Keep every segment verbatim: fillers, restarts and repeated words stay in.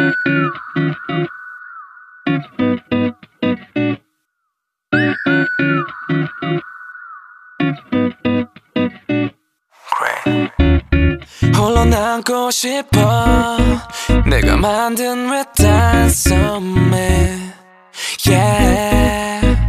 홀로 남고 싶어 내가 만든 외딴 섬에 yeah.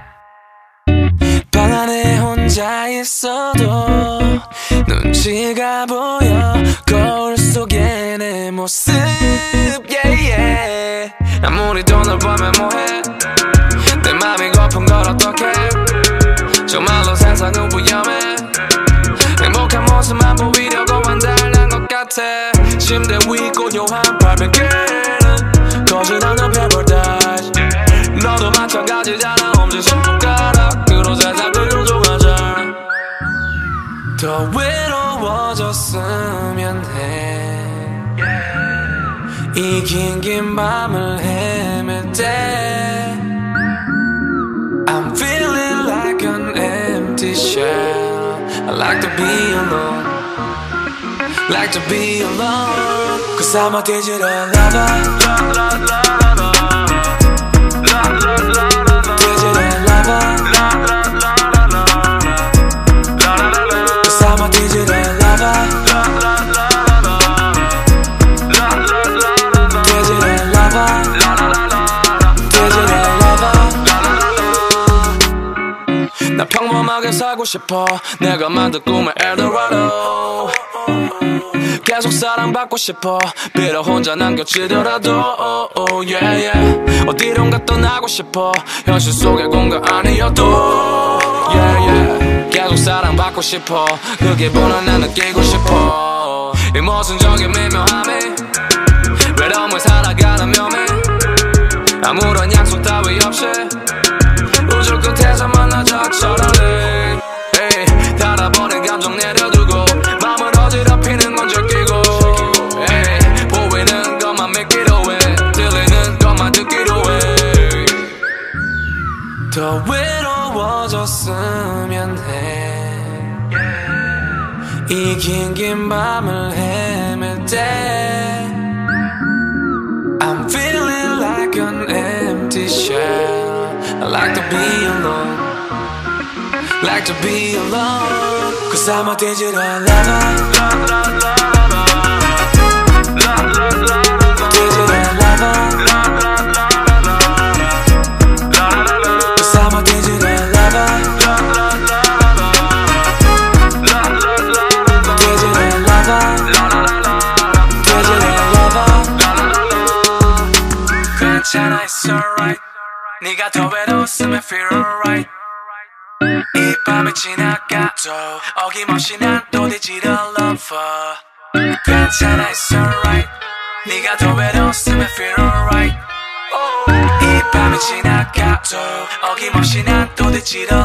방 안에 혼자 있어도 눈치가 보여 거울 속에 내 모습 yeah, yeah. 아무리 돈을 벌면 뭐해 내 맘이 고픈 걸 어떡해 정말로 세상은 위험해 행복한 모습만 보이려고 한달난 것 같아 침대 위 고요한 팔백 개는 거진 않는 별보다 너도 마찬가지잖아 엄지손가락으로 세상을 조종하자 더 외로워졌으면 해 이 긴 긴 밤을 헤맬 때 I'm feeling like an empty shell I like to be alone Like to be alone Cause I'm a digital lover Digital lover Cause I'm a digital lover Digital lover Digital lover 나 평범하게 살고 싶어 내가 만든 꿈의 엘도라도 계속 사랑받고 싶어 비록 혼자 남겨지더라도 oh, yeah, yeah. 어디론가 떠나고 싶어 현실 속의 공간 아니어도 yeah, yeah. 계속 사랑받고 싶어 그 기분을 난 느끼고 싶어 이 모순적인 미묘함이 외로움을 살아가는 묘미 아무런 약속 따위 없이 우주 끝에서 만나 적절하네 hey, 달아버린 감정 내려두고 마음을 어지럽히는 건 즐기고 hey, 보이는 것만 믿기로 해 들리는 것만 듣기로 해 더 외로워졌으면 해 이 긴 긴 밤을 헤맬 때 I'm feeling like an empty shell I like to be alone Like to be alone Cause I'm a digital lover Digital lover Cause I'm a digital lover Digital lover Digital lover 괜찮아 it's alright 네가 더 외로웠으면 feel alright 이 밤이 지나가도 어김없이 난 또 디지털 lover 괜찮아 it's alright 네가 더 외로웠으면 feel alright 이 밤이 지나가도 어김없이 난 또 디지털